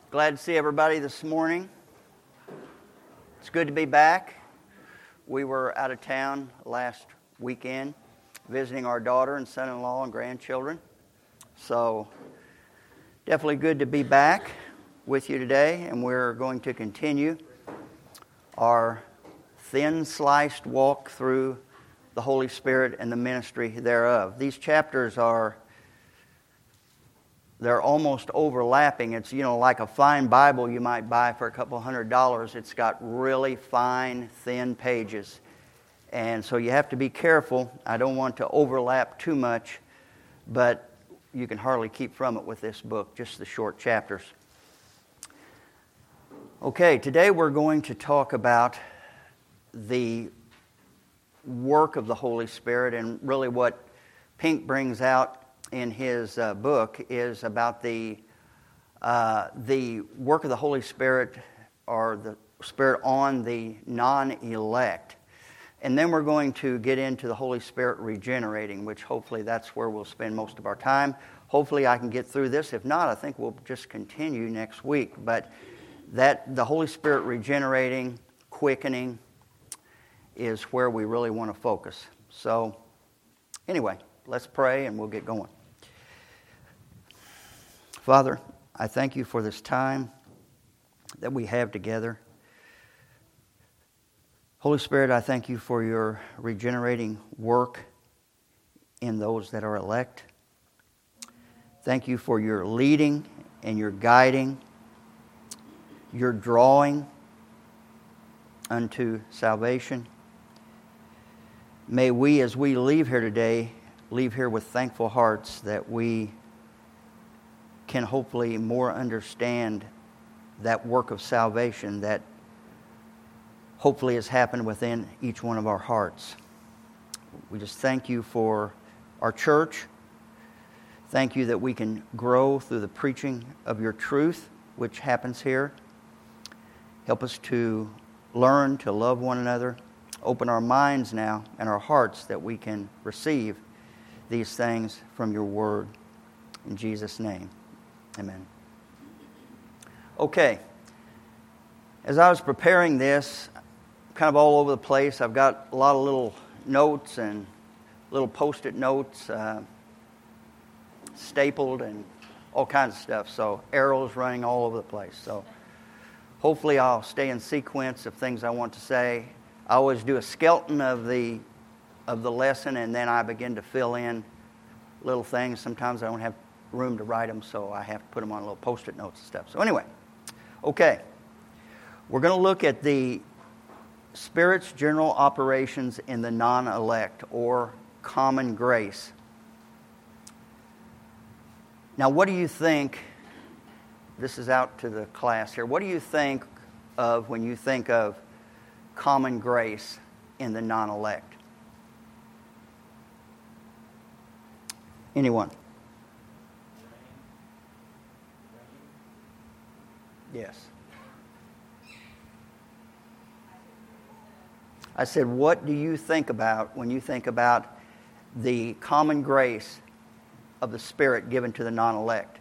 Glad to see everybody this morning. It's good to be back. We were out of town last weekend visiting our daughter and son-in-law and grandchildren. So definitely good to be back with you today, and we're going to continue our thin-sliced walk through the Holy Spirit and the ministry thereof. These chapters they're almost overlapping. It's, like a fine Bible you might buy for a couple $100. It's got really fine, thin pages. And so you have to be careful. I don't want to overlap too much, but you can hardly keep from it with this book, just the short chapters. Okay, today we're going to talk about the work of the Holy Spirit, and really what Pink brings out in his book is about the work of the Holy Spirit, or the Spirit on the non-elect. And then we're going to get into the Holy Spirit regenerating, which hopefully that's where we'll spend most of our time. Hopefully I can get through this. If not, I think we'll just continue next week. But the Holy Spirit regenerating, quickening, is where we really want to focus. So anyway, let's pray and we'll get going. Father, I thank you for this time that we have together. Holy Spirit, I thank you for your regenerating work in those that are elect. Thank you for your leading and your guiding, your drawing unto salvation. May we, as we leave here today, leave here with thankful hearts that we can hopefully more understand that work of salvation that hopefully has happened within each one of our hearts. We just thank you for our church. Thank you that we can grow through the preaching of your truth, which happens here. Help us to learn to love one another. Open our minds now and our hearts that we can receive these things from your word. In Jesus' name, amen. Okay. As I was preparing this, kind of all over the place, I've got a lot of little notes and little post-it notes, stapled and all kinds of stuff. So arrows running all over the place. So hopefully I'll stay in sequence of things I want to say. I always do a skeleton of the lesson, and then I begin to fill in little things. Sometimes I don't have room to write them, so I have to put them on little post-it notes and stuff. So anyway, okay. We're going to look at the Spirit's general operations in the non-elect, or common grace. Now, what do you think? This is out to the class here. What do you think of when you think of common grace in the non-elect? Anyone? Yes. I said, what do you think about when you think about the common grace of the Spirit given to the non-elect?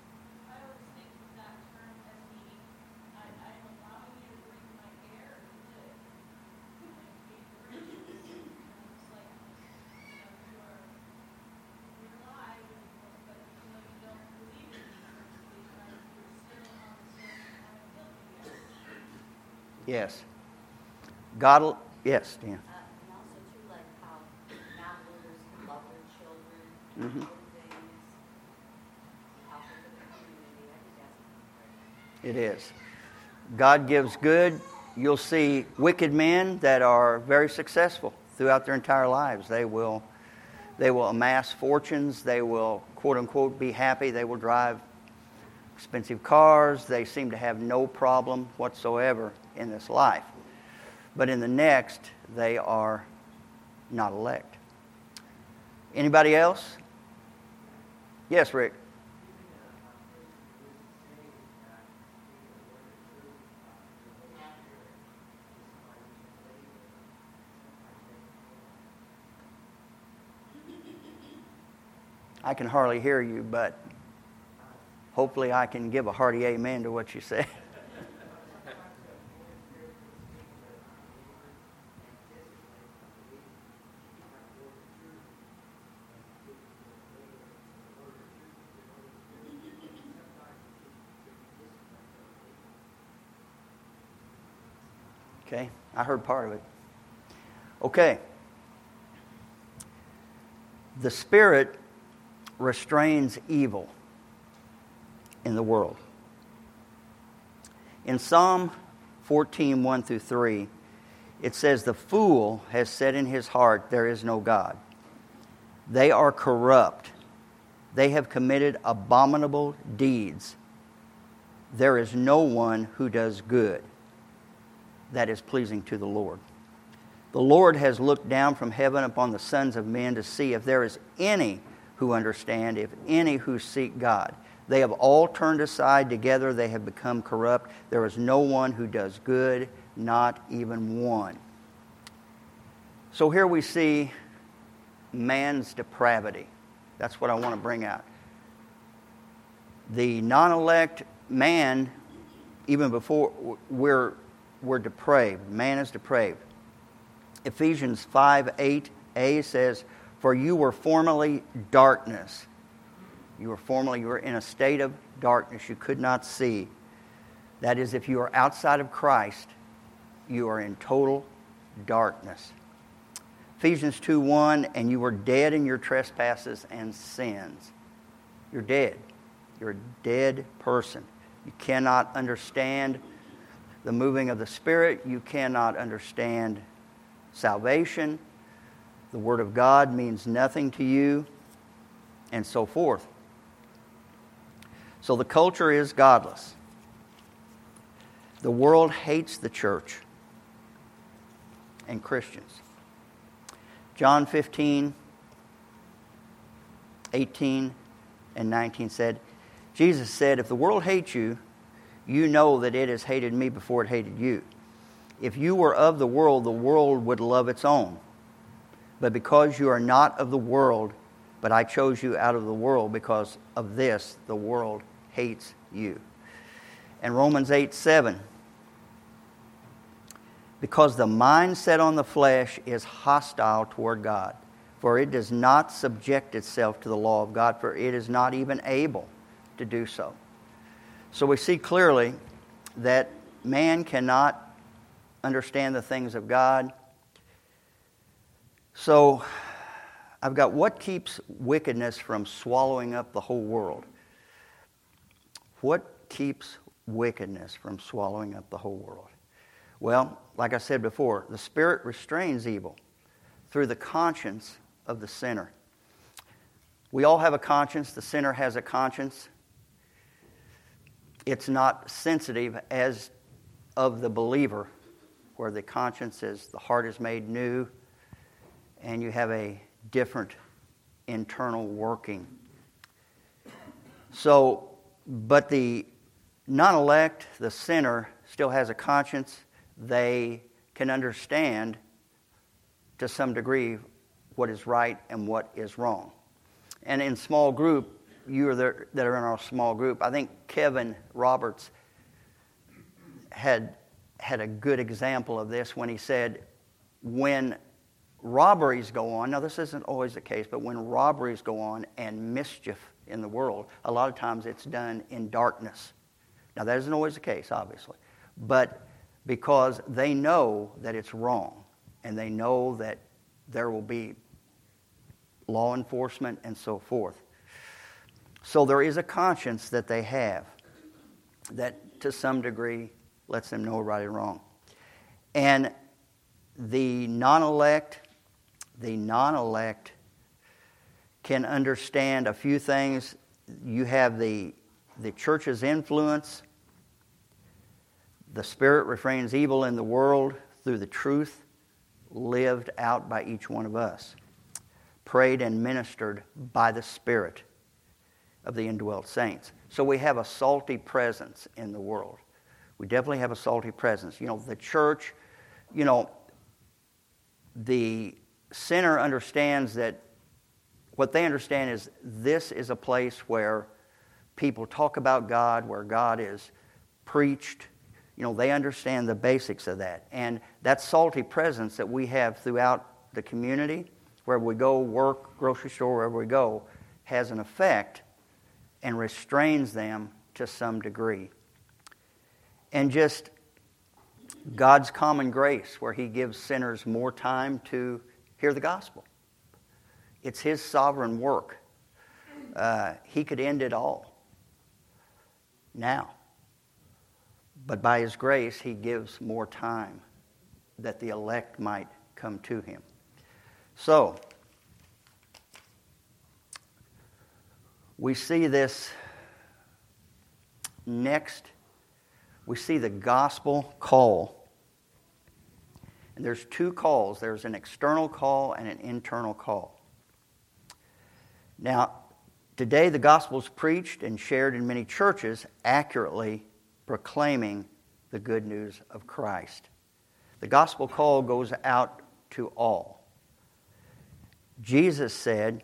Yes. God, yes, Dan. And also, too, like how non-believers can love their children, things, help with the community. I think that's It is. God gives good. You'll see wicked men that are very successful throughout their entire lives. They will amass fortunes. They will, quote unquote, be happy. They will drive expensive cars. They seem to have no problem whatsoever in this life. But in the next, they are not elect. Anybody else? Yes, Rick. I can hardly hear you, but Hopefully I can give a hearty amen to what you said. Okay, I heard part of it. Okay. The Spirit restrains evil in the world. In Psalm 14, 1 through 3, it says, "The fool has said in his heart, there is no God. They are corrupt. They have committed abominable deeds. There is no one who does good that is pleasing to the Lord. The Lord has looked down from heaven upon the sons of men to see if there is any who understand, if any who seek God. They have all turned aside together. They have become corrupt. There is no one who does good, not even one." So here we see man's depravity. That's what I want to bring out. The non-elect man, even before, we're depraved. Man is depraved. Ephesians 5:8a says, "For you were formerly darkness." You were in a state of darkness. You could not see. That is, if you are outside of Christ, you are in total darkness. Ephesians 2:1, "And you were dead in your trespasses and sins." You're dead. You're a dead person. You cannot understand the moving of the Spirit. You cannot understand salvation. The Word of God means nothing to you, and so forth. So the culture is godless. The world hates the church and Christians. John 15, 18, and 19 said, Jesus said, "If the world hates you, you know that it has hated me before it hated you. If you were of the world would love its own. But because you are not of the world, but I chose you out of the world, because of this, the world hates you." And Romans 8:7, "Because the mind set on the flesh is hostile toward God, for it does not subject itself to the law of God, for it is not even able to do so." So we see clearly that man cannot understand the things of God. So I've got what keeps wickedness from swallowing up the whole world. What keeps wickedness from swallowing up the whole world? Well, like I said before, the Spirit restrains evil through the conscience of the sinner. We all have a conscience. The sinner has a conscience. It's not sensitive as of the believer, where the conscience is, the heart is made new, and you have a different internal working. So, but the non-elect, the sinner, still has a conscience. They can understand to some degree what is right and what is wrong. And in small group, you are there, that are in our small group, I think Kevin Roberts had a good example of this when he said, when robberies go on, now this isn't always the case, but when robberies go on and mischief in the world, a lot of times it's done in darkness. Now that isn't always the case, obviously, but because they know that it's wrong, and they know that there will be law enforcement and so forth. So there is a conscience that they have that to some degree lets them know right and wrong. And the non-elect can understand a few things. You have the church's influence. The Spirit refrains evil in the world through the truth lived out by each one of us, prayed and ministered by the Spirit of the indwelt saints. So we have a salty presence in the world. We definitely have a salty presence. You know, the church, you know, the sinner understands that what they understand is this is a place where people talk about God, where God is preached. They understand the basics of that. And that salty presence that we have throughout the community, wherever we go, work, grocery store, wherever we go, has an effect and restrains them to some degree. And just God's common grace, where He gives sinners more time to hear the gospel. It's His sovereign work. He could end it all now. But by His grace, He gives more time that the elect might come to Him. So, we see this next. We see the gospel call. And there's two calls. There's an external call and an internal call. Now, today the gospel is preached and shared in many churches, accurately proclaiming the good news of Christ. The gospel call goes out to all. Jesus said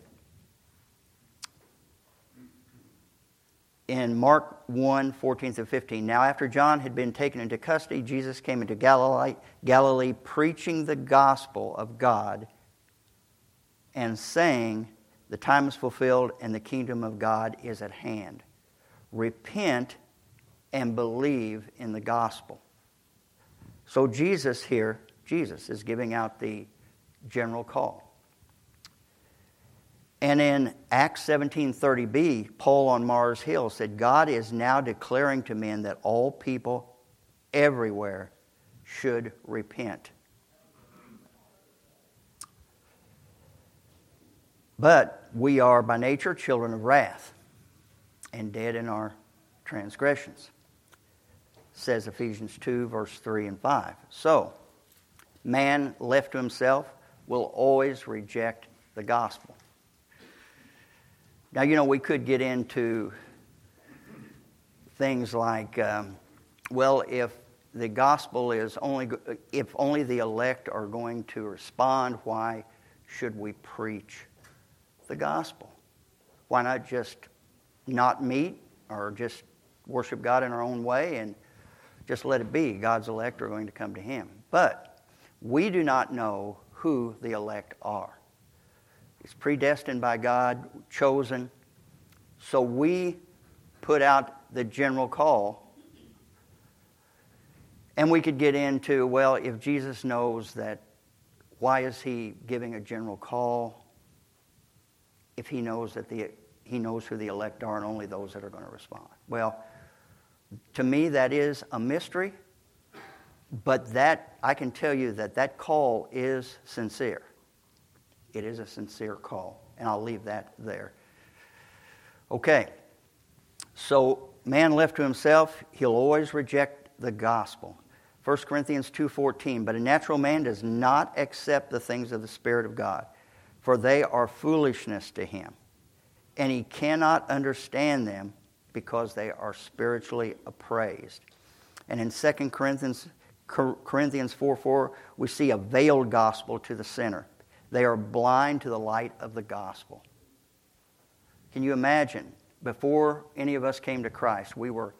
in Mark 1, 14 through 15, "Now after John had been taken into custody, Jesus came into Galilee preaching the gospel of God and saying, 'The time is fulfilled and the kingdom of God is at hand. Repent and believe in the gospel.'" So Jesus is giving out the general call. And in Acts 17:30b, Paul on Mars Hill said, "God is now declaring to men that all people everywhere should repent." But we are by nature children of wrath and dead in our transgressions, says Ephesians 2, verse 3 and 5. So, man left to himself will always reject the gospel. Now, we could get into things like, if the gospel is if only the elect are going to respond, why should we preach the gospel? Why not just not meet or just worship God in our own way and just let it be? God's elect are going to come to Him. But we do not know who the elect are. It's predestined by God, chosen. So we put out the general call. And we could get into, if Jesus knows that, why is He giving a general call if He knows that He knows who the elect are and only those that are going to respond? Well, to me that is a mystery, but that I can tell you that call is sincere. It is a sincere call, and I'll leave that there. Okay, so man left to himself, he'll always reject the gospel. 1 Corinthians 2:14, "But a natural man does not accept the things of the Spirit of God, for they are foolishness to him, and he cannot understand them because they are spiritually appraised." And in 2 Corinthians 4:4, we see a veiled gospel to the sinner. They are blind to the light of the gospel. Can you imagine, before any of us came to Christ, we were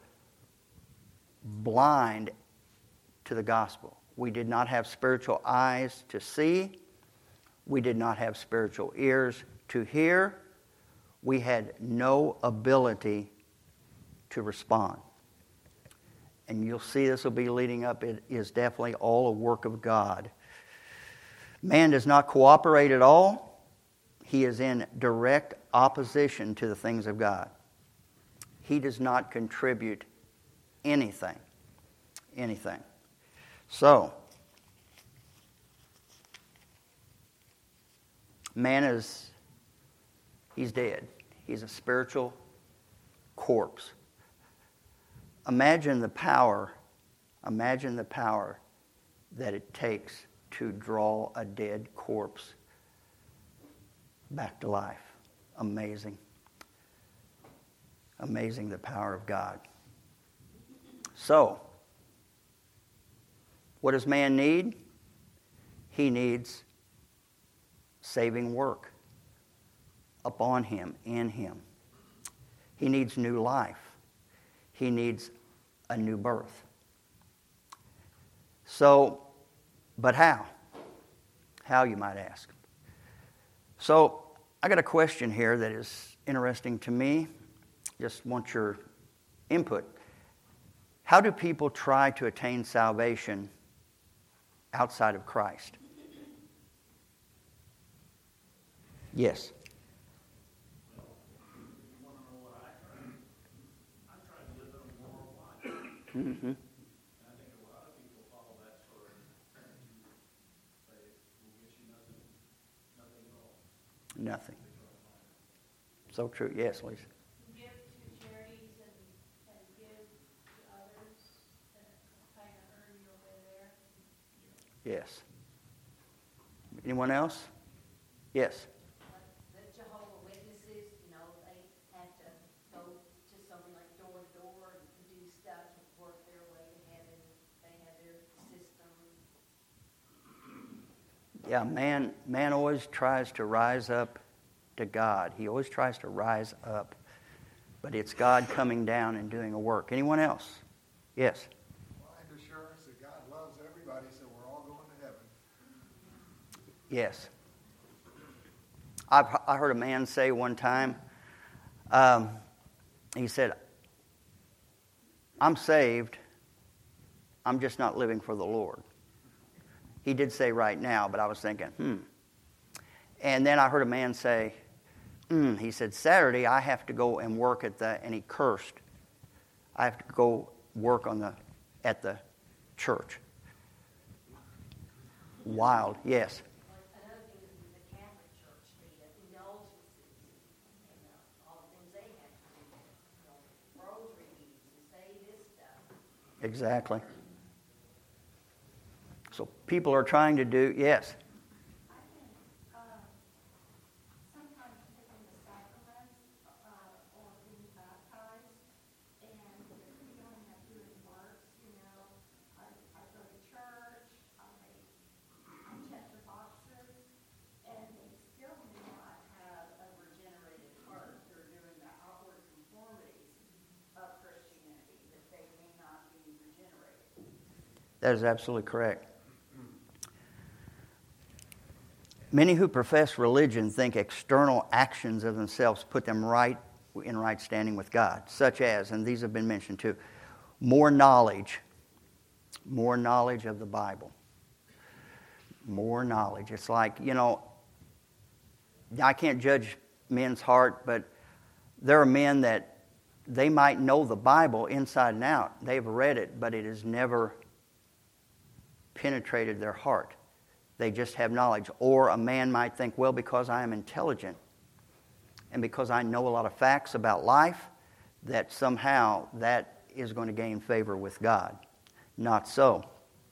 blind to the gospel. We did not have spiritual eyes to see. We did not have spiritual ears to hear. We had no ability to respond. And you'll see this will be leading up. It is definitely all a work of God. Man does not cooperate at all. He is in direct opposition to the things of God. He does not contribute anything. So, man he's dead. He's a spiritual corpse. Imagine the power that it takes to draw a dead corpse back to life. Amazing. Amazing, the power of God. So, what does man need? He needs saving work upon him, in him. He needs new life. He needs a new birth. So, but how? How, you might ask. So, I got a question here that is interesting to me. Just want your input. How do people try to attain salvation outside of Christ? Yes. Mm-hmm. And I think a lot of people follow that sort of faith will get you nothing at all. Nothing. So true. Yes, Lisa. Give to charities and give to others and kind of earn your way there. Yes. Anyone else? Yes. The Jehovah's Witnesses, they have to go to someone like door to door and do stuff to work their way to heaven. They have their system. Yeah, man always tries to rise up to God. He always tries to rise up. But it's God coming down and doing a work. Anyone else? Yes. Find assurance that God loves everybody, so we're all going to heaven. Yes. I heard a man say one time, he said, I'm saved, I'm just not living for the Lord. He did say right now, but I was thinking, And then I heard a man say, he said, Saturday I have to go and work and he cursed, I have to go work at the church. Wild, yes. Another thing is the Catholic Church, the indulgences and all the things they have to do, rosary beads and say this stuff. Exactly. So people are trying to do, yes. I can sometimes take in the sacraments or being baptized, and if we don't have doing works, I go to church, I check the boxes, and they still may not have a regenerated heart. They're doing the outward conformities of Christianity, that they may not be regenerated. That is absolutely correct. Many who profess religion think external actions of themselves put them in right standing with God, such as, and these have been mentioned too, more knowledge of the Bible. More knowledge. It's like, I can't judge men's heart, but there are men that they might know the Bible inside and out. They've read it, but it has never penetrated their heart. They just have knowledge. Or a man might think, well, because I am intelligent and because I know a lot of facts about life, that somehow that is going to gain favor with God. Not so.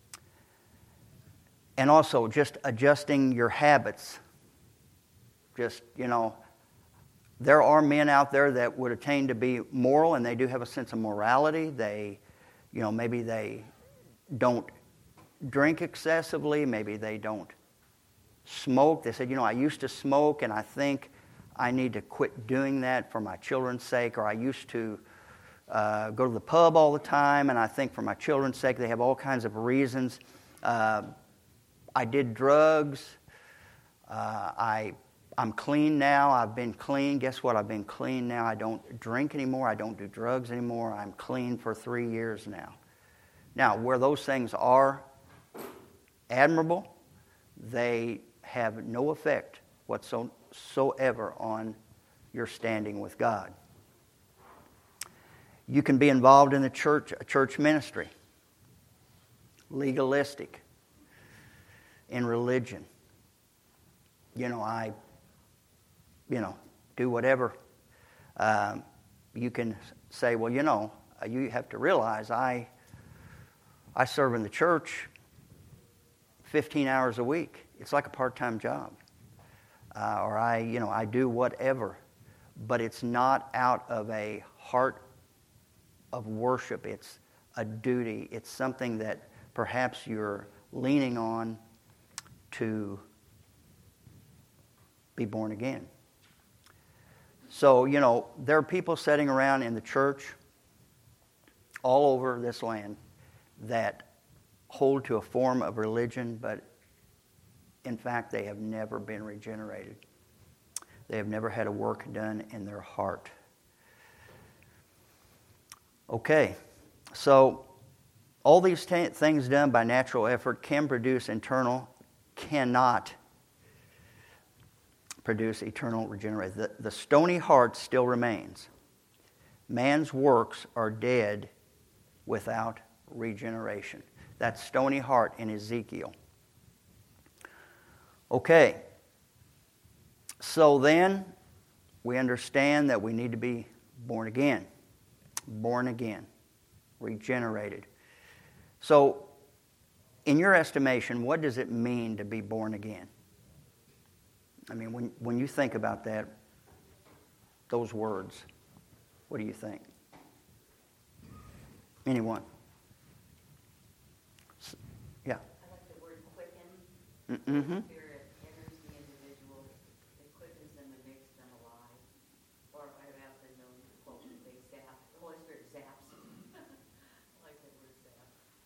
And also just adjusting your habits. Just, there are men out there that would attain to be moral, and they do have a sense of morality. They, maybe they don't drink excessively, maybe they don't smoke. They said, I used to smoke and I think I need to quit doing that for my children's sake, or I used to go to the pub all the time and I think for my children's sake. They have all kinds of reasons. I did drugs. I'm clean now. I've been clean. Guess what? I've been clean now. I don't drink anymore. I don't do drugs anymore. I'm clean for 3 years now. Now, where those things are admirable, they have no effect whatsoever on your standing with God. You can be involved in the church, a church ministry, legalistic, in religion. I do whatever. You can say, well, you have to realize I serve in the church 15 hours a week. It's like a part-time job. Or I do whatever. But it's not out of a heart of worship. It's a duty. It's something that perhaps you're leaning on to be born again. So, there are people sitting around in the church all over this land that hold to a form of religion, but in fact, they have never been regenerated. They have never had a work done in their heart. Okay, so all these things done by natural effort cannot produce eternal regeneration. The stony heart still remains. Man's works are dead without regeneration. That stony heart in Ezekiel. Okay, so then we understand that we need to be born again, regenerated. So, in your estimation, what does it mean to be born again? I mean, when you think about that, those words, what do you think? Anyone? Yeah. I like the word quicken. Mm-hmm. Spirit enters the individual, it quickens them and makes them alive. Or I have the known quote, they zap. The Holy Spirit zaps them. I like that word zap.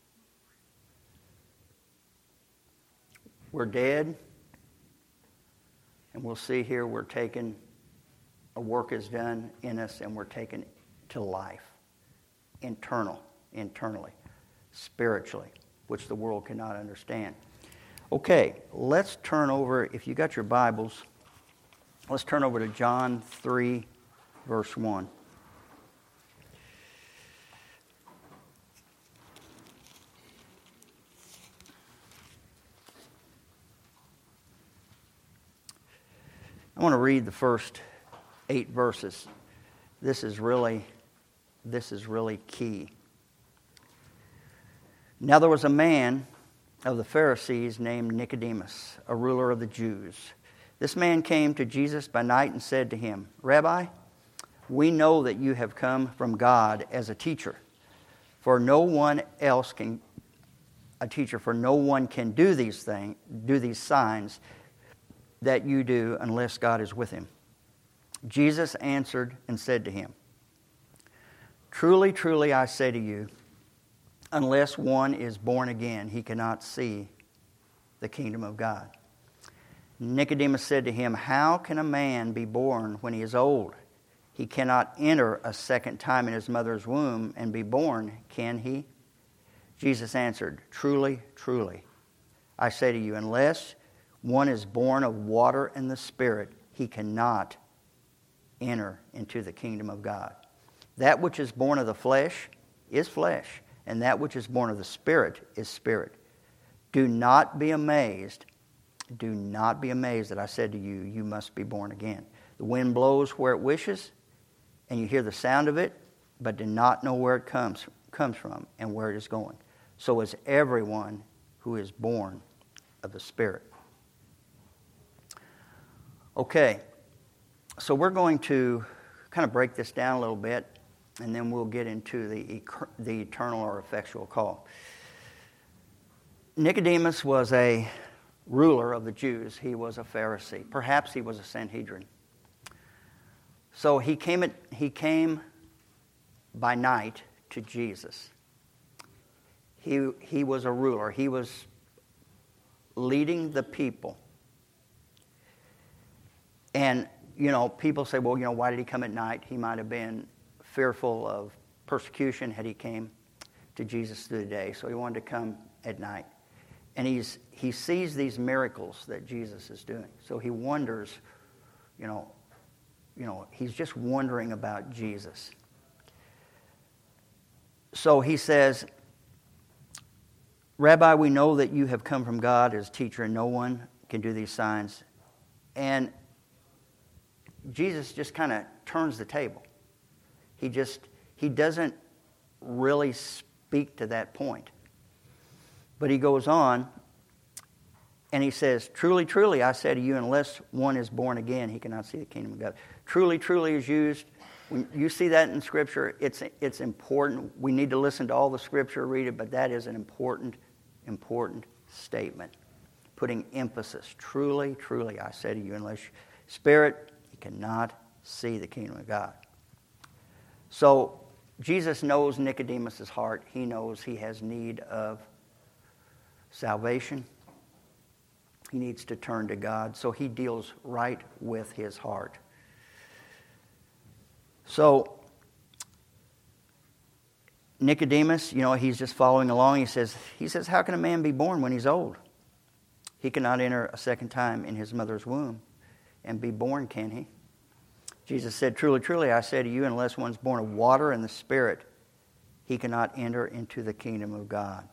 We're dead, and we'll see here we're taken, a work is done in us, and we're taken to life, internally, spiritually, which the world cannot understand. Okay, let's turn over, if you got your Bibles, let's turn over to John 3, verse 1. I want to read the first 8 verses. This is really key. Now there was a man of the Pharisees named Nicodemus, a ruler of the Jews. This man came to Jesus by night and said to him, Rabbi, we know that you have come from God as a teacher, for no one can do these signs that you do unless God is with him. Jesus answered and said to him, Truly, truly, I say to you, unless one is born again, he cannot see the kingdom of God. Nicodemus said to him, How can a man be born when he is old? He cannot enter a second time in his mother's womb and be born, can he? Jesus answered, Truly, truly, I say to you, unless one is born of water and the Spirit, he cannot enter into the kingdom of God. That which is born of the flesh is flesh, and that which is born of the Spirit is spirit. Do not be amazed that I said to you, you must be born again. The wind blows where it wishes, and you hear the sound of it, but do not know where it comes from and where it is going. So is everyone who is born of the Spirit. Okay, so we're going to kind of break this down a little bit, and then we'll get into the eternal or effectual call. Nicodemus was a ruler of the Jews. He was a Pharisee. Perhaps he was a Sanhedrin. So he came by night to Jesus. He was a ruler. He was leading the people. And, people say, well, why did he come at night? He might have been fearful of persecution had he came to Jesus through the day. So he wanted to come at night. And he sees these miracles that Jesus is doing. So he wonders, he's just wondering about Jesus. So he says, Rabbi, we know that you have come from God as teacher, and no one can do these signs. And Jesus just kind of turns the table. He doesn't really speak to that point. But he goes on, and he says, Truly, truly, I say to you, unless one is born again, he cannot see the kingdom of God. Truly, truly is used. When you see that in Scripture, it's important. We need to listen to all the Scripture, read it, but that is an important statement. Putting emphasis. Truly, truly, I say to you, unless Spirit, he cannot see the kingdom of God. So Jesus knows Nicodemus' heart. He knows he has need of salvation. He needs to turn to God. So he deals right with his heart. So Nicodemus, he's just following along. He says, how can a man be born when he's old? He cannot enter a second time in his mother's womb and be born, can he? Jesus said, truly, truly, I say to you, unless one's born of water and the Spirit, he cannot enter into the kingdom of God.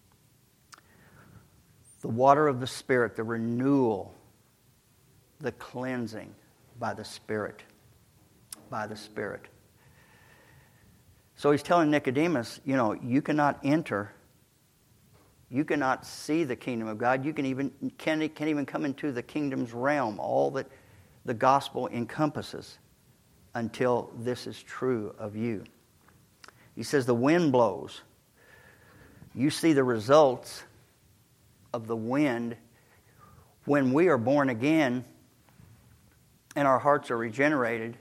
The water of the Spirit, the renewal, the cleansing by the Spirit. By the Spirit. So he's telling Nicodemus, you cannot enter. You cannot see the kingdom of God. You can't even come into the kingdom's realm, all that the gospel encompasses, until this is true of you. He says the wind blows. You see the results of the wind when we are born again and our hearts are regenerated.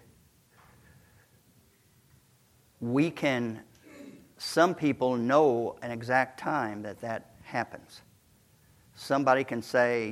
Some people know an exact time that happens. Somebody can say,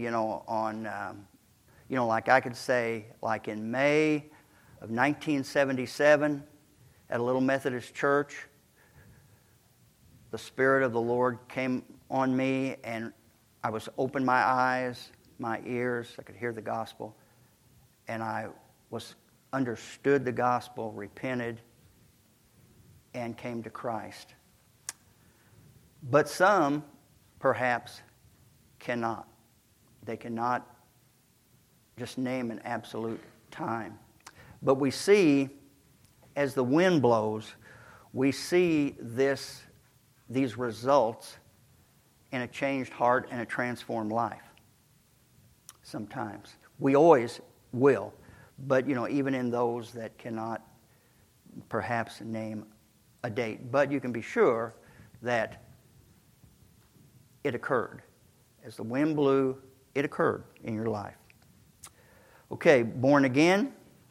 like I could say, like in May of 1977 at a little Methodist church, the Spirit of the Lord came on me and I was open my eyes, my ears, I could hear the gospel, and I understood the gospel, repented, and came to Christ. But some, perhaps, cannot. They cannot just name an absolute time. But we see, as the wind blows, we see these results in a changed heart and a transformed life. Sometimes. We always will. But, even in those that cannot perhaps name a date. But you can be sure that it occurred. As the wind blew, it occurred in your life. Okay, born again.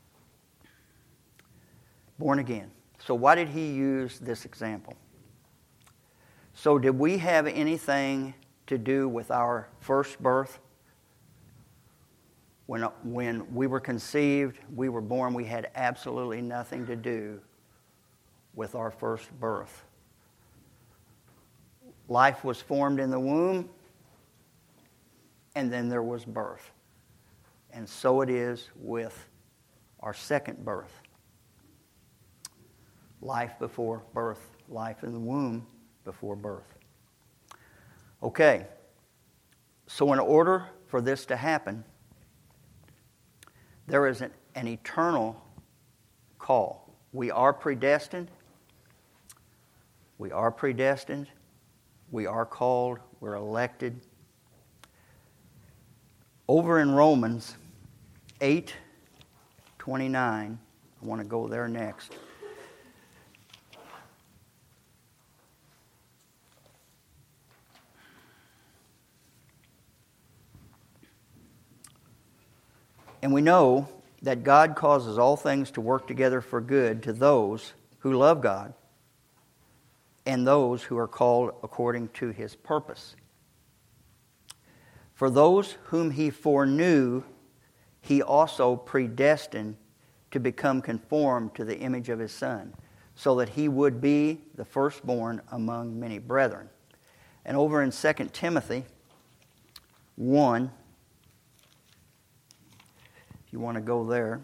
Born again. So why did he use this example? So did we have anything to do with our first birth? When we were conceived, we were born, we had absolutely nothing to do with our first birth. Life was formed in the womb, and then there was birth. And so it is with our second birth. Life before birth, life in the womb before birth. Okay, so in order for this to happen, there is an eternal call. We are predestined. We are predestined. We are called. We're elected. Over in Romans 8:29, I want to go there next. And we know that God causes all things to work together for good to those who love God and those who are called according to His purpose. For those whom He foreknew, He also predestined to become conformed to the image of His Son, so that He would be the firstborn among many brethren. And over in 2 Timothy 1, if you want to go there.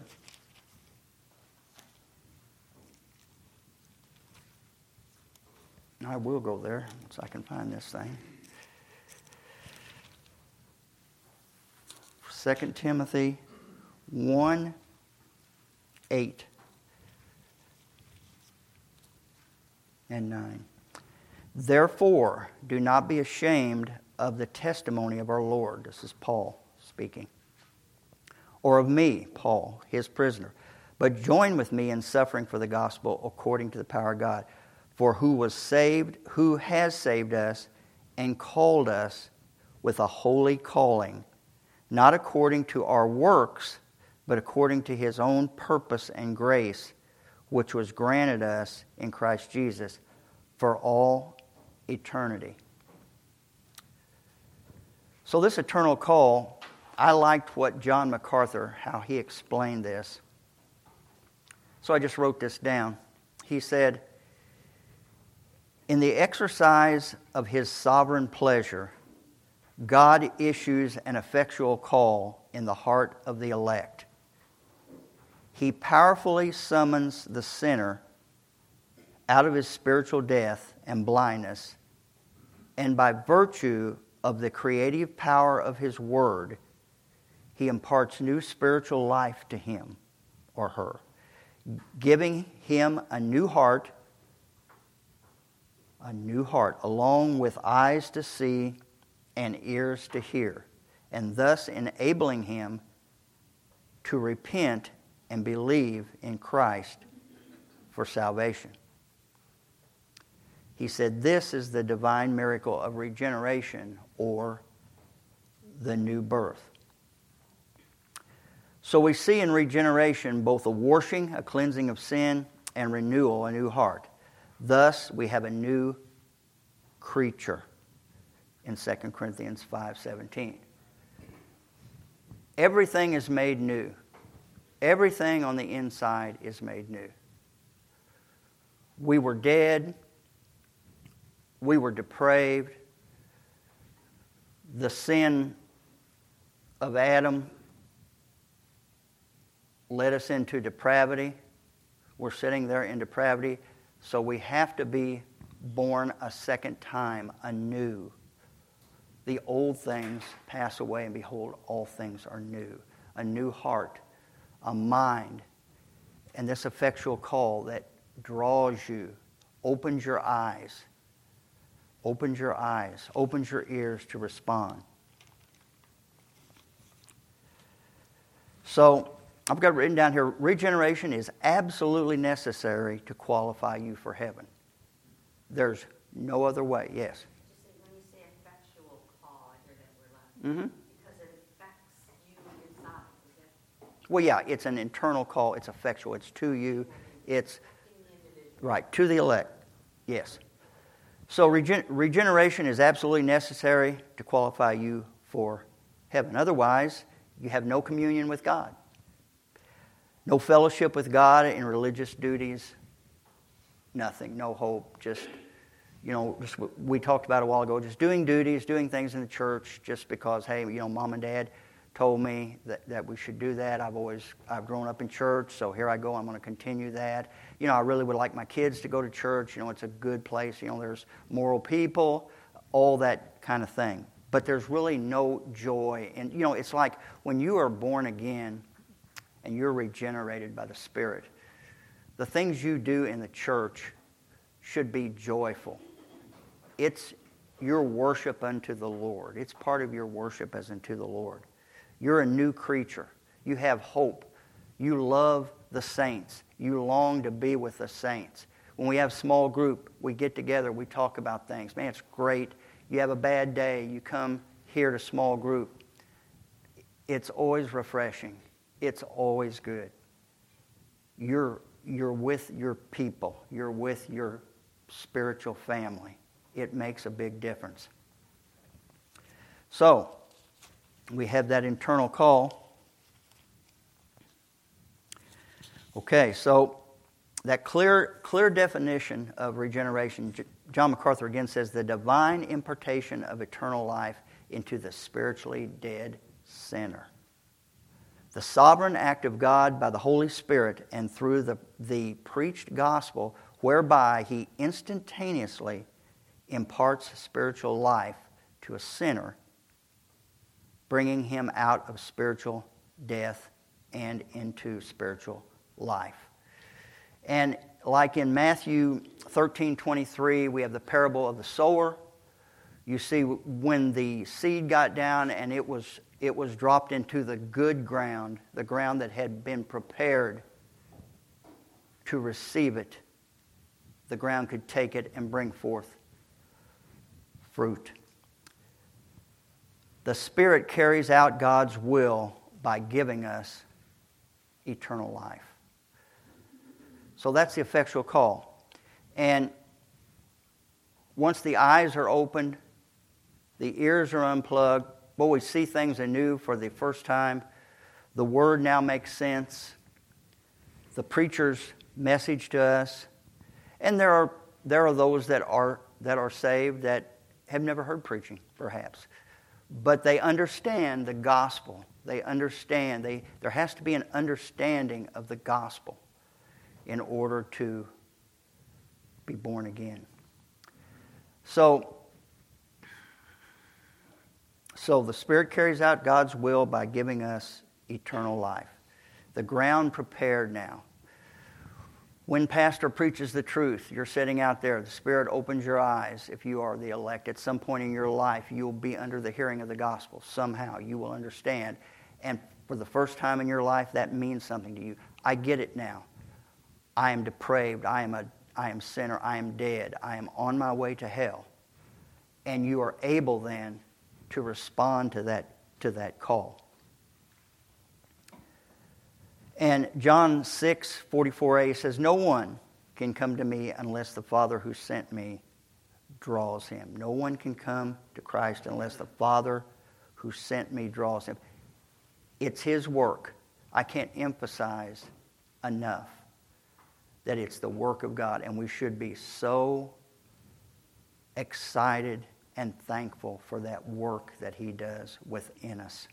I will go there so I can find this thing. 2 Timothy 1:8. And 9. Therefore, do not be ashamed of the testimony of our Lord. This is Paul speaking. Or of me, Paul, his prisoner. But join with me in suffering for the gospel according to the power of God. For who has saved us and called us with a holy calling, not according to our works, but according to his own purpose and grace, which was granted us in Christ Jesus for all eternity. So this eternal call, I liked what John MacArthur, how he explained this. So I just wrote this down. He said, in the exercise of his sovereign pleasure, God issues an effectual call in the heart of the elect. He powerfully summons the sinner out of his spiritual death and blindness, and by virtue of the creative power of his word, he imparts new spiritual life to him or her, giving him a new heart, along with eyes to see and ears to hear, and thus enabling him to repent and believe in Christ for salvation. He said this is the divine miracle of regeneration, or the new birth. So we see in regeneration both a washing, a cleansing of sin, and renewal, a new heart. Thus, we have a new creature in 2 Corinthians 5:17. Everything is made new. Everything on the inside is made new. We were dead. We were depraved. The sin of Adam led us into depravity. We're sitting there in depravity. So we have to be born a second time, anew. The old things pass away, and behold, all things are new. A new heart, a mind, and this effectual call that draws you, opens your eyes, opens your ears to respond. So, I've got it written down here, regeneration is absolutely necessary to qualify you for heaven. There's no other way. Yes? When you say effectual call, I hear that word a lot. Because it affects you inside. Well, yeah, it's an internal call. It's effectual. It's to you. It's right, to the elect. Yes. So regeneration is absolutely necessary to qualify you for heaven. Otherwise, you have no communion with God. No fellowship with God in religious duties. Nothing. No hope. Just we talked about a while ago, just doing duties, doing things in the church just because, hey, Mom and Dad told me that we should do that. I've grown up in church, so here I go. I'm going to continue that. I really would like my kids to go to church. It's a good place. There's moral people, all that kind of thing. But there's really no joy. And, it's like when you are born again and you're regenerated by the Spirit, the things you do in the church should be joyful. It's your worship unto the Lord. It's part of your worship as unto the Lord. You're a new creature. You have hope. You love the saints. You long to be with the saints. When we have small group, we get together, we talk about things. Man, it's great. You have a bad day, you come here to small group. It's always refreshing. It's always good. You're with your people. You're with your spiritual family. It makes a big difference. So, we have that internal call. Okay, so that clear definition of regeneration, John MacArthur again says, the divine impartation of eternal life into the spiritually dead sinner. The sovereign act of God by the Holy Spirit and through the preached gospel, whereby He instantaneously imparts spiritual life to a sinner, bringing him out of spiritual death and into spiritual life. And like in Matthew 13:23, we have the parable of the sower. You see, when the seed got down and it was dropped into the good ground, the ground that had been prepared to receive it, the ground could take it and bring forth fruit. The Spirit carries out God's will by giving us eternal life. So that's the effectual call. And once the eyes are opened, the ears are unplugged, boy, we see things anew for the first time. The Word now makes sense. The preacher's message to us. And there are those that are saved that have never heard preaching, perhaps. But they understand the gospel. They understand. There has to be an understanding of the gospel in order to be born again. So the Spirit carries out God's will by giving us eternal life. The ground prepared now. When pastor preaches the truth, you're sitting out there, the Spirit opens your eyes. If you are the elect, at some point in your life, you'll be under the hearing of the gospel. Somehow you will understand. And for the first time in your life, that means something to you. I get it now. I am depraved. I am sinner. I am dead. I am on my way to hell. And you are able then to respond to that call. And John 6:44a says, "No one can come to me unless the Father who sent me draws him." No one can come to Christ unless the Father who sent me draws him. It's His work. I can't emphasize enough that it's the work of God, and we should be so excited and thankful for that work that He does within us.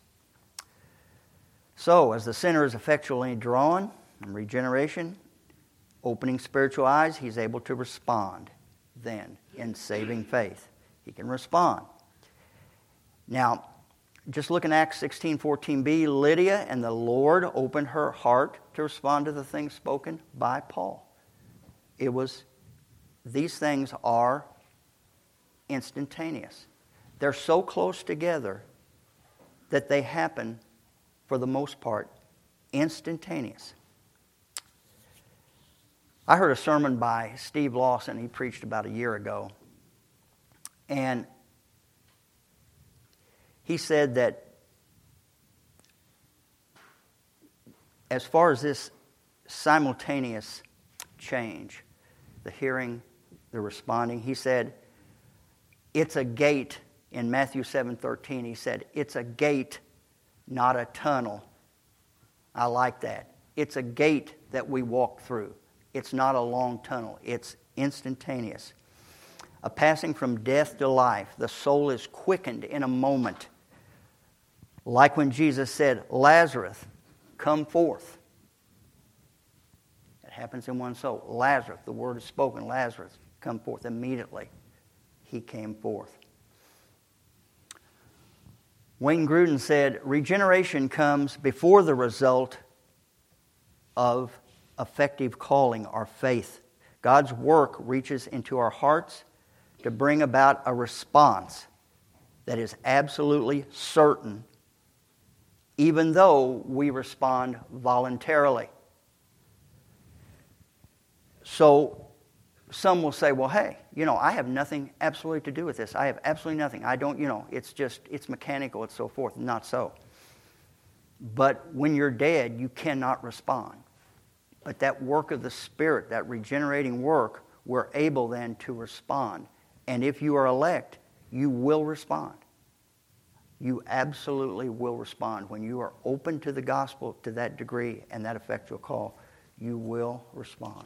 So, as the sinner is effectually drawn in regeneration, opening spiritual eyes, he's able to respond then in saving faith. He can respond. Now, just look in Acts 16:14b, Lydia and the Lord opened her heart to respond to the things spoken by Paul. These things are instantaneous. They're so close together that they happen, for the most part, instantaneous. I heard a sermon by Steve Lawson. He preached about a year ago. And he said that as far as this simultaneous change, the hearing, the responding, he said, it's a gate. In Matthew 7:13, he said, it's a gate, not a tunnel. I like that. It's a gate that we walk through. It's not a long tunnel. It's instantaneous. A passing from death to life. The soul is quickened in a moment. Like when Jesus said, Lazarus, come forth. It happens in one soul. Lazarus, the word is spoken. Lazarus, come forth. Immediately, he came forth. Wayne Grudem said, regeneration comes before the result of effective calling or faith. God's work reaches into our hearts to bring about a response that is absolutely certain, even though we respond voluntarily. So some will say, well, hey, I have nothing absolutely to do with this. I have absolutely nothing. I don't, it's mechanical, it's so forth. Not so. But when you're dead, you cannot respond. But that work of the Spirit, that regenerating work, we're able then to respond. And if you are elect, you will respond. You absolutely will respond. When you are open to the gospel to that degree and that effectual call, you will respond.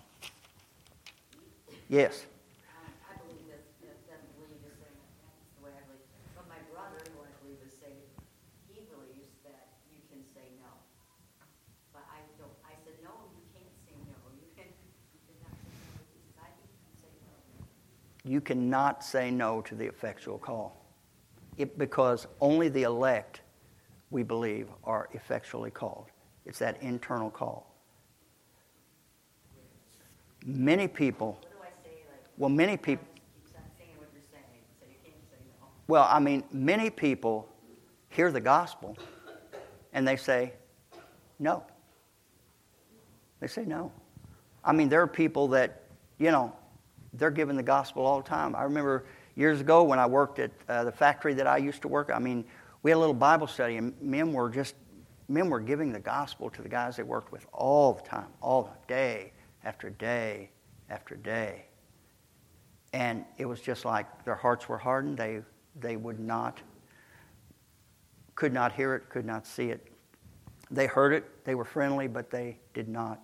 Yes? I believe that doesn't believe the same. That's the way I believe. But my brother, who I believe is saved, he believes that you can say no. But I don't. I said, no, you can't say no. You cannot say no. He says, I think you can say no. You cannot say no to the effectual call. Because only the elect, we believe, are effectually called. It's that internal call. Many people... Well, many people... Keep saying what you're saying, so you can't say no. Well, many people hear the gospel and they say no. They say no. There are people that, they're given the gospel all the time. I remember years ago when I worked at the factory that I used to work, we had a little Bible study and men were just men were giving the gospel to the guys they worked with all the time, all day after day after day. And it was just like their hearts were hardened. They could not hear it, could not see it. They heard it, they were friendly, but they did not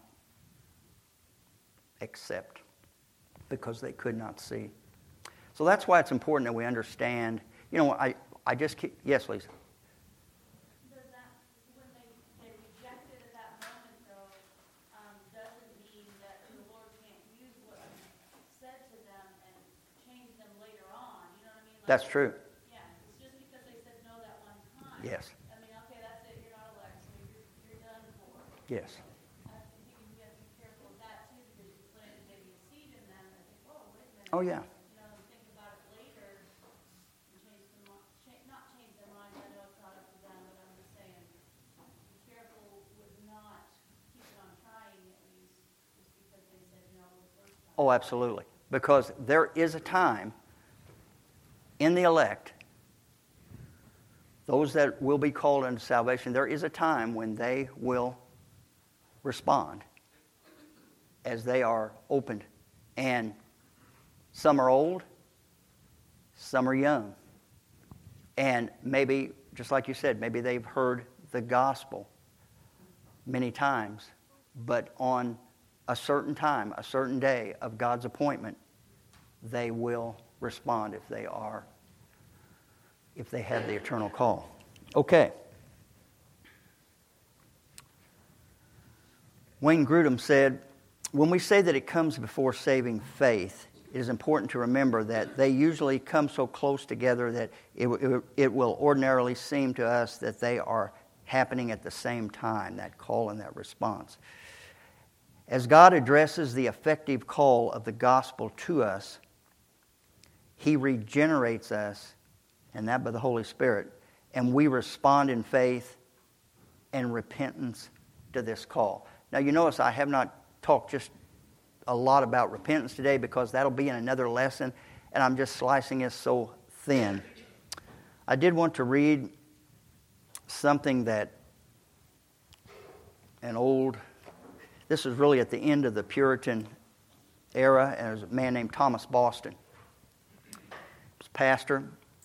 accept because they could not see. So that's why it's important that we understand. I just keep, yes, Lisa. Does that, when they rejected at that moment, though, doesn't mean that the Lord can't use what was said to them and change them later on? You know what I mean? That's true. Yeah, it's just because they said no that one time. Yes. I mean, okay, that's it. You're not elect, so you're done for. Yes. I think you have to be careful of that too, because you planted maybe a seed in them and think, oh, wait a minute. Oh, yeah. Think about it later and change them, not change their minds. I know it's not up to them, but I'm just saying, be careful with not keeping on trying at least just because they said no the first time. Oh, absolutely. Because there is a time in the elect, those that will be called unto salvation, there is a time when they will respond as they are opened. And some are old, some are young. And maybe, just like you said, maybe they've heard the gospel many times, but on a certain time, a certain day of God's appointment, they will respond if they have the eternal call. Okay. Wayne Grudem said, when we say that it comes before saving faith, it is important to remember that they usually come so close together that it will ordinarily seem to us that they are happening at the same time, that call and that response. As God addresses the effective call of the gospel to us, He regenerates us, and that by the Holy Spirit, and we respond in faith and repentance to this call. Now, you notice I have not talked just a lot about repentance today because that'll be in another lesson, and I'm just slicing it so thin. I did want to read something that this was really at the end of the Puritan era, and there was a man named Thomas Boston. He was a pastor,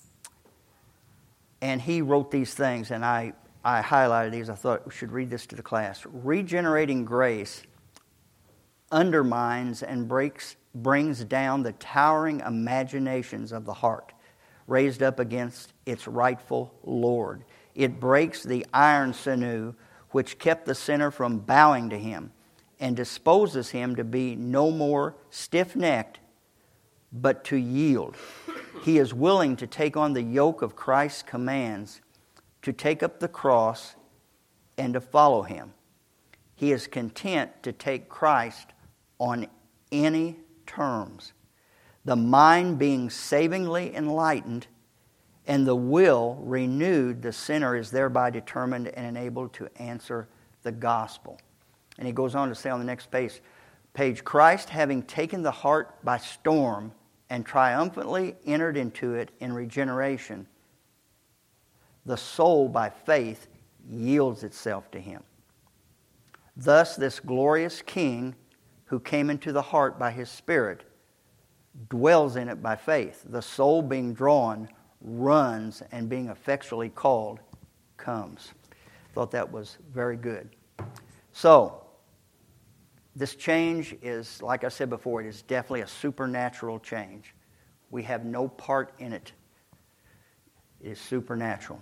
and he wrote these things, and I highlighted these. I thought we should read this to the class. Regenerating grace undermines and brings down the towering imaginations of the heart, raised up against its rightful Lord. It breaks the iron sinew which kept the sinner from bowing to Him, and disposes him to be no more stiff-necked, but to yield. He is willing to take on the yoke of Christ's commands, to take up the cross, and to follow Him. He is content to take Christ on any terms. The mind being savingly enlightened and the will renewed, the sinner is thereby determined and enabled to answer the gospel. And he goes on to say on the next page, Christ, having taken the heart by storm and triumphantly entered into it in regeneration, the soul by faith yields itself to Him. Thus this glorious King, who came into the heart by His Spirit, dwells in it by faith. The soul being drawn runs, and being effectually called comes. Thought that was very good. So, this change is, like I said before, it is definitely a supernatural change. We have no part in it. It is supernatural.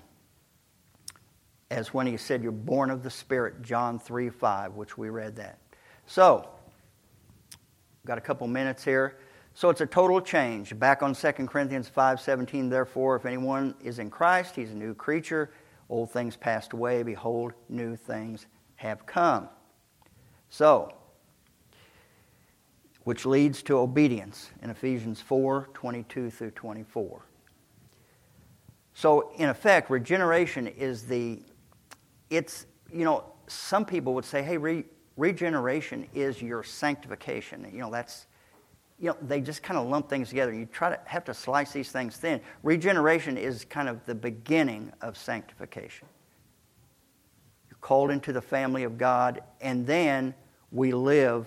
As when He said, you're born of the Spirit, John 3:5, which we read that. So, got a couple minutes here. So it's a total change. Back on 2 Corinthians 5:17, therefore, if anyone is in Christ, he's a new creature. Old things passed away. Behold, new things have come. So, which leads to obedience in Ephesians 4:22 through 24. So, in effect, regeneration is some people would say, hey, regeneration is your sanctification. They just kind of lump things together. You have to slice these things thin. Regeneration is kind of the beginning of sanctification. You're called into the family of God, and then we live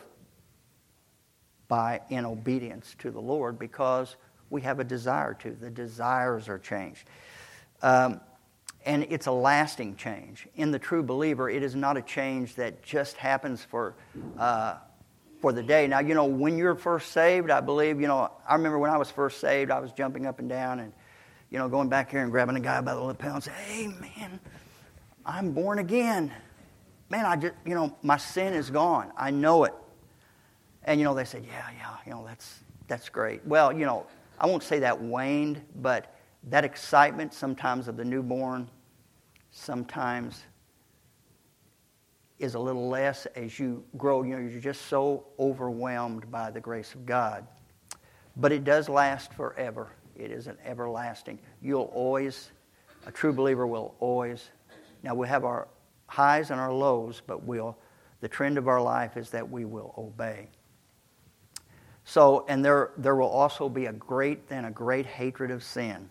in obedience to the Lord because we have a desire to. The desires are changed. And it's a lasting change. In the true believer, it is not a change that just happens for the day. Now, when you're first saved, I believe, I remember when I was first saved, I was jumping up and down and, going back here and grabbing a guy by the lapel and saying, hey, man, I'm born again. Man, I just, my sin is gone. I know it. And, they said, yeah, that's great. Well, I won't say that waned, but that excitement sometimes of the newborn sometimes is a little less as you grow. You're just so overwhelmed by the grace of God. But it does last forever. It is an everlasting. A true believer will always, now we have our highs and our lows, but the trend of our life is that we will obey. So, and there will also be a great hatred of sin.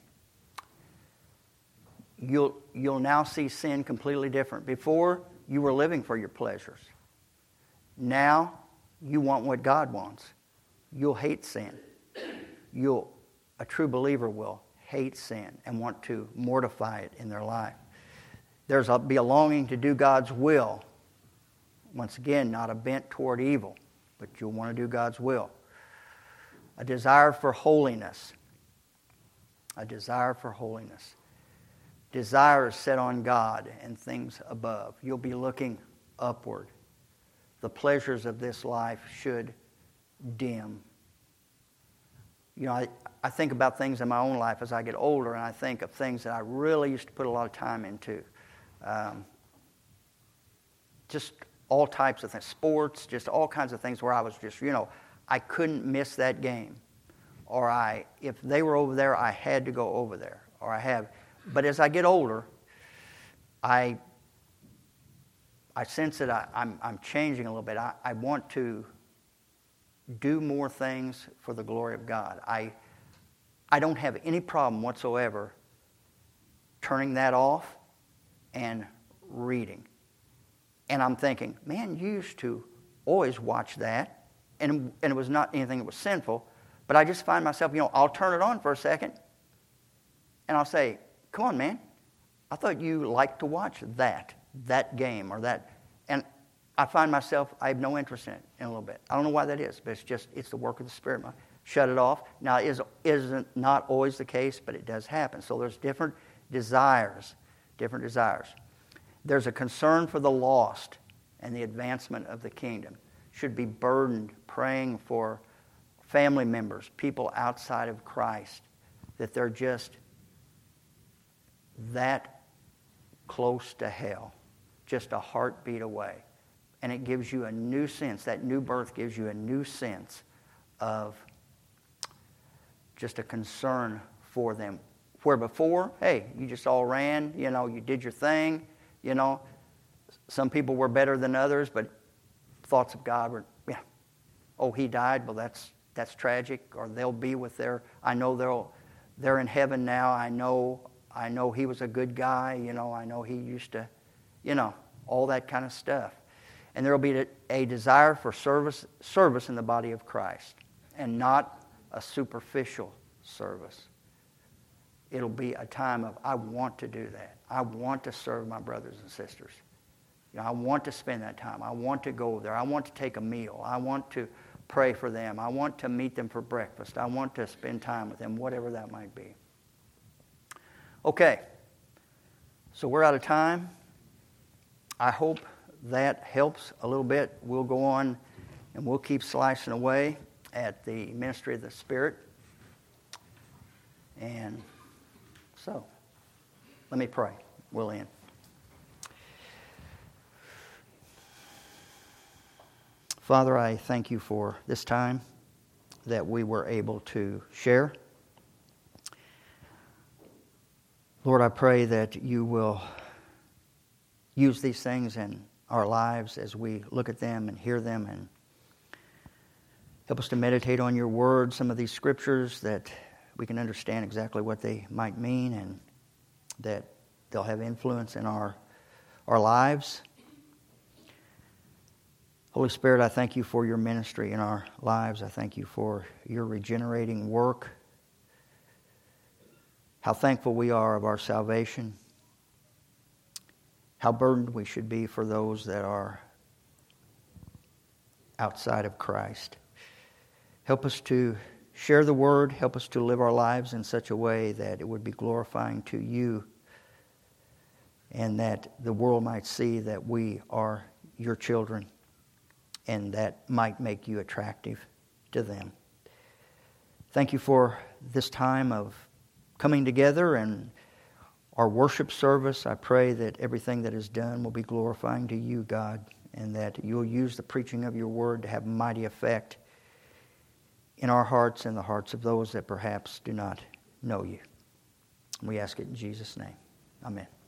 You'll now see sin completely different. Before, you were living for your pleasures. Now, you want what God wants. You'll hate sin. A true believer will hate sin and want to mortify it in their life. There'll be a longing to do God's will. Once again, not a bent toward evil, but you'll want to do God's will. A desire for holiness. A desire for holiness. Desire is set on God and things above. You'll be looking upward. The pleasures of this life should dim. I think about things in my own life as I get older, and I think of things that I really used to put a lot of time into. Just all types of things. Sports, just all kinds of things where I was just, I couldn't miss that game. Or if they were over there, I had to go over there. But as I get older, I sense that I'm changing a little bit. I want to do more things for the glory of God. I don't have any problem whatsoever turning that off and reading. And I'm thinking, man, you used to always watch that, and it was not anything that was sinful, but I just find myself, I'll turn it on for a second, and I'll say, come on, man, I thought you liked to watch that game or that. And I find myself, I have no interest in it in a little bit. I don't know why that is, but it's the work of the Spirit. Shut it off. Now, it isn't not always the case, but it does happen. So there's different desires. There's a concern for the lost and the advancement of the kingdom. Should be burdened praying for family members, people outside of Christ, that they're just that close to hell, just a heartbeat away. And it gives you a new sense, that new birth gives you a new sense of just a concern for them. Where before, hey, you just all ran, you did your thing, Some people were better than others, but thoughts of God were, he died, well, that's tragic, or they'll be with I know they're in heaven now, I know he was a good guy, I know he used to, all that kind of stuff. And there will be a desire for service in the body of Christ, and not a superficial service. It'll be a time of, I want to do that. I want to serve my brothers and sisters. I want to spend that time. I want to go there. I want to take a meal. I want to pray for them. I want to meet them for breakfast. I want to spend time with them, whatever that might be. Okay, so we're out of time. I hope that helps a little bit. We'll go on and we'll keep slicing away at the ministry of the Spirit. And so, let me pray. We'll end. Father, I thank you for this time that we were able to share. Lord, I pray that you will use these things in our lives as we look at them and hear them, and help us to meditate on your word, some of these scriptures, that we can understand exactly what they might mean, and that they'll have influence in our lives. Holy Spirit, I thank you for your ministry in our lives. I thank you for your regenerating work. How thankful we are of our salvation. How burdened we should be for those that are outside of Christ. Help us to share the word. Help us to live our lives in such a way that it would be glorifying to you, and that the world might see that we are your children, and that might make you attractive to them. Thank you for this time of coming together and our worship service. I pray that everything that is done will be glorifying to you, God, and that you'll use the preaching of your word to have mighty effect in our hearts and the hearts of those that perhaps do not know you. We ask it in Jesus' name. Amen.